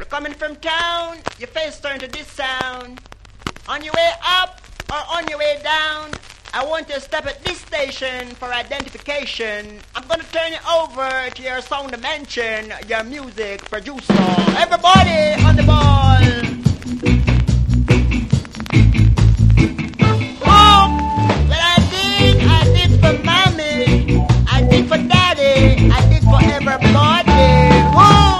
coming from town, your face turn to this sound. On your way up or on your way down, I want you to step at this station for identification. I'm gonna turn you over to your sound dimension, your music producer. Everybody on the ball. Oh, what I did for mommy, I did for daddy, I did for everybody. Whoa.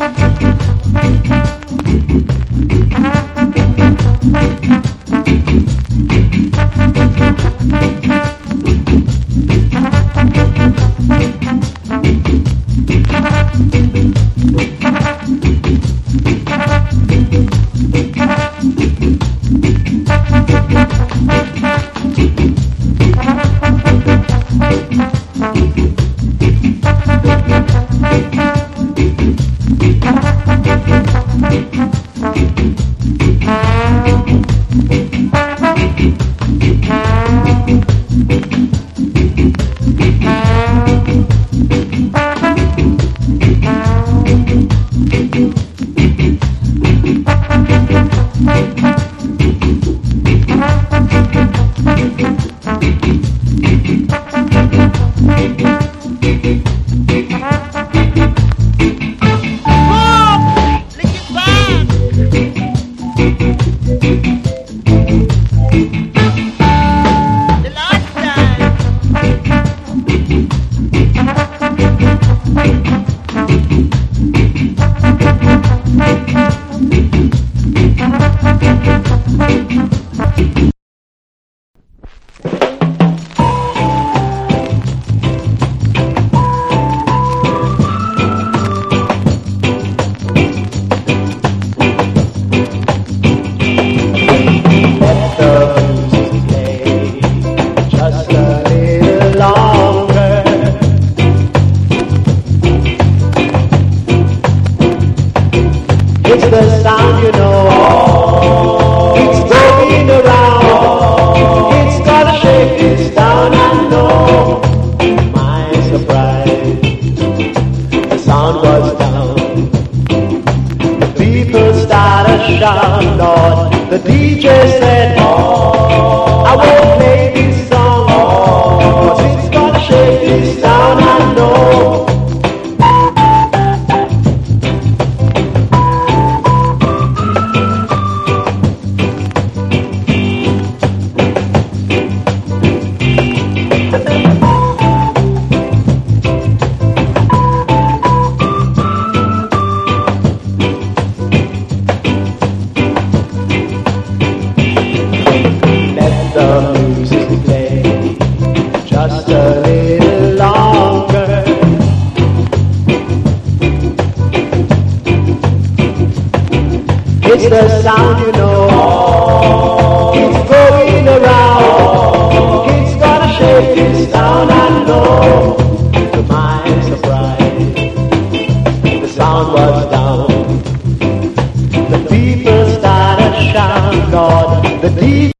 It's the sound, you know. It's going around. It's gonna shake this town, I know. My surprise, the sound was down. The people started shouting, Lord. The DJ said, I won't play this song, 'cause it's gonna shake this town, I know. It's the sound, you know. It's going around. It's gonna shake this town, I know. To my surprise, the sound was down. The people started shouting, Lord. The